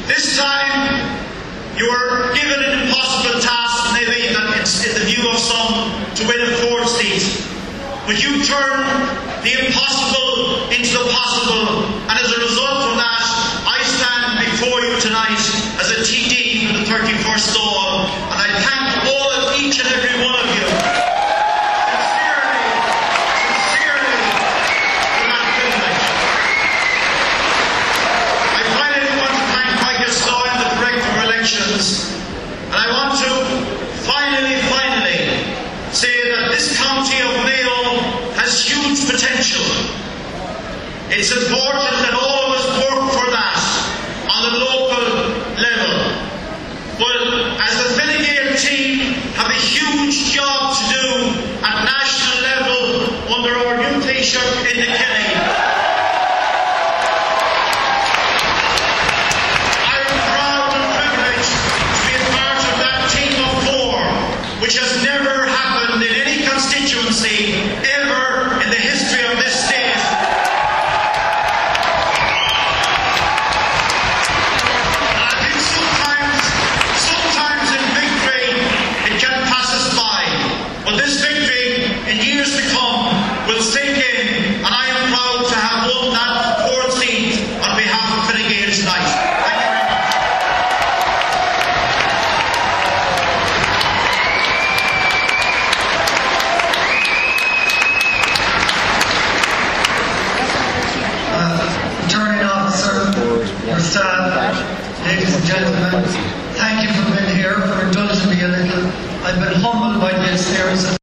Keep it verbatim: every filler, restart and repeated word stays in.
This time you were given an impossible task, maybe in the view of some, to win a fourth seat. But you turned the impossible into the possible, and as a result of that, I stand before you tonight as a T D for the thirty-first Dáil, and I thank all of each and every one of you sincerely, sincerely for that privilege. I finally want to thank Michael Sloan, the Director of Elections, and I want to finally, finally say that this county of Mayo has huge potential. It's important that all of us work for that on the local level. But as the Fine Gael team have a huge job to do at national level under our new Taoiseach in the Kenny. I am proud and privileged to be a part of that team of four, which has never happened in any constituency ever in the history of this state. And I think sometimes, sometimes in victory it can pass us by. But this victory in years to come will sink in, and I am proud to have won that fourth seat on behalf of Fine Gael tonight. Thank you very much. Returning officer, your staff, ladies and gentlemen, thank you for being here, for indulging me a little. I've been humbled by this. There is a